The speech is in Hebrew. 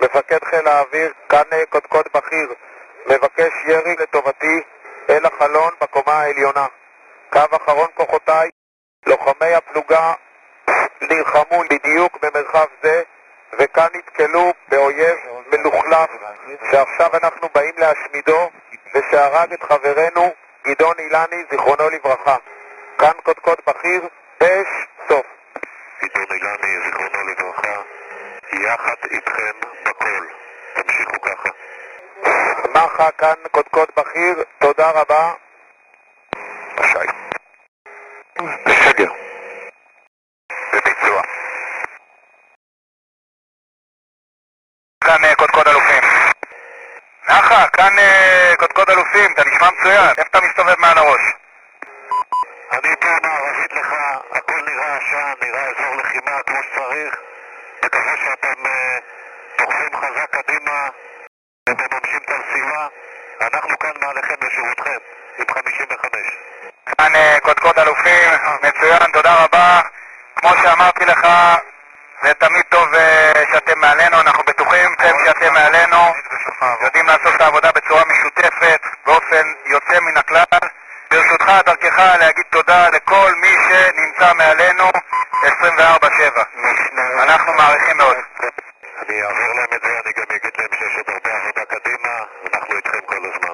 מפקד חיל האוויר, כאן קודקוד בכיר, מבקש ירי לטובתי אל החלון בקומה העליונה. קו אחרון כוחותיי, לוחמי הפלוגה נלחמו בדיוק במרחב זה, וכאן נתקלו באויב מלוכלך שעכשיו אנחנו באים להשמידו ושהרג את חברנו גדעון אילני זיכרונו לברכה. כאן קודקוד בכיר, פש, סוף. גדעון אילני זיכרונו לברכה, יחד איתכם בכל, תמשיכו ככה. מחה, כאן קודקוד בכיר, תודה רבה. בשי בסגר בביצוע. כאן קודקוד אלופים. נחה, כאן קודקוד אלופים, אתה נשמע מצוין, איפה אתה מסתובב מעל הראש? אני פה מערבית לך, הכל נראה עשן, נראה אזור לחימה כמו שצריך. מקווה שאתם דוחפים חזק קדימה ומממשים את המשימה. אנחנו כאן מעליכם לשירותכם עם 55. כאן קודקוד אלופים, מצוין, תודה רבה. כמו שאמרתי לך, זה תמיד טוב שאתם מעלינו, אנחנו בטוחים שאתם מעלינו, יודעים לעשות את העבודה בצורה משותפת, באופן יוצא מן הכלל. ברשותך, דרכך להגיד תודה לכל מי שנמצא מעלינו 24/7. אנחנו מעריכים מאוד.